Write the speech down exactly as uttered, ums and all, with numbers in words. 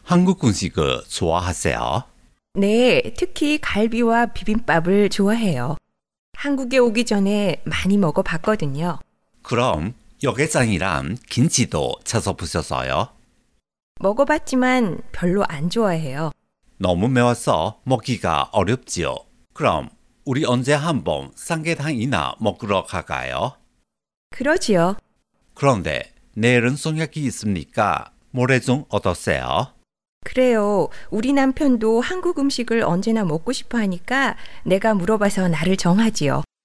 한국 음식을 좋아하세요? 네, 특히 갈비와 비빔밥을 좋아해요. 한국에 오기 전에 많이 먹어봤거든요. 그럼 역게장이랑 김치도 찾아보셨어요? 먹어봤지만 별로 안 좋아해요. 너무 매워서 먹기가 어렵지요. 그럼 우리 언제 한번 삼계탕이나 먹으러 갈까요? 그러지요. 그런데 내일은 송약이 있습니까? 모레 좀 어떠세요? 그래요. 우리 남편도 한국 음식을 언제나 먹고 싶어 하니까 내가 물어봐서 날을 정하지요.